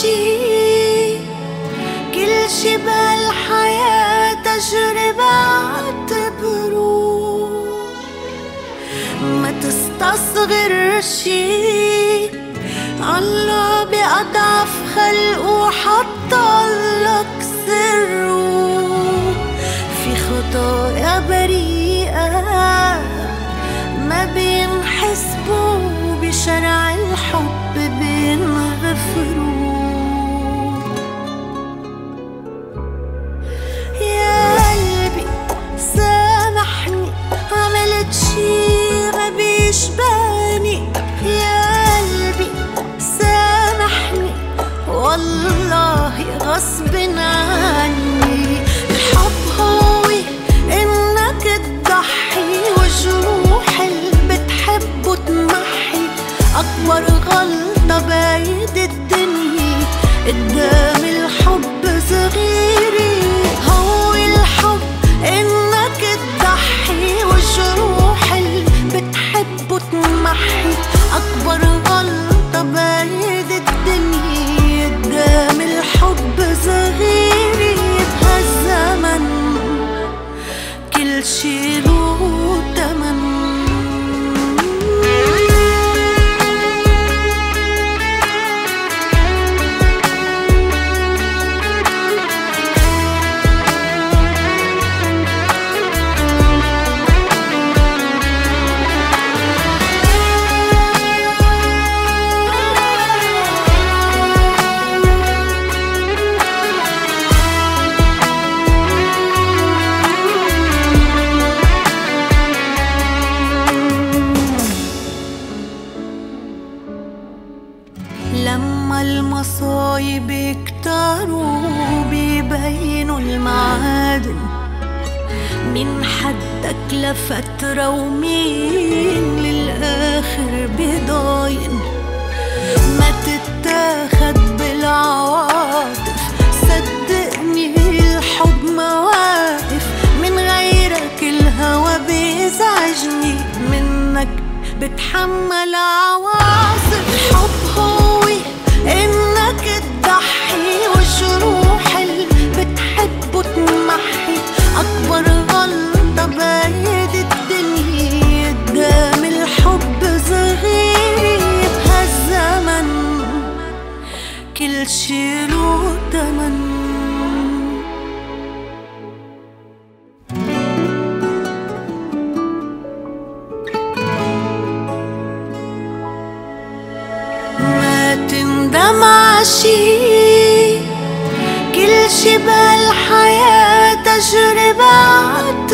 شي، كل شي بهالحياة تجربة اعتبره، ما تستصغر شي، الله بأضعف خلقه حطلك سره. في خطايا بريئة ما بينحسبوا، بشرع الحب بينغفروا. يا قلبي سامحني، عملت شي غبي يشبهني. يا قلبي سامحني، والله غصب عني. الحب هو انك تضحي، وجروح اللي بتحبه تمحي. اكبر غلطة بايد الدنيا قدام الحب صغيري. هو الحب انك تضحي، وجروح اللي بتحبه تمحي. اكبر غلطة بايد الدنيا قدام الحب صغيري. بهالزمن كل شي له تمن. لما المصايب يكتروا بيبينوا المعادن، من حدك لفترة ومين للآخر بضاين. ما تتاخد بالعواطف، صدقني الحب مواقف. من غيرك الهوى بيزعجني، منك بتحمل عواصف. الحب هو انك تضحي، وجروح اللي بتحبه تمحي. اكبر غلطة بايد الدنيا قدام الحب صغير. بهالزمن كل شي له تمن. تندم عشي، كل شي بهالحياة تجربة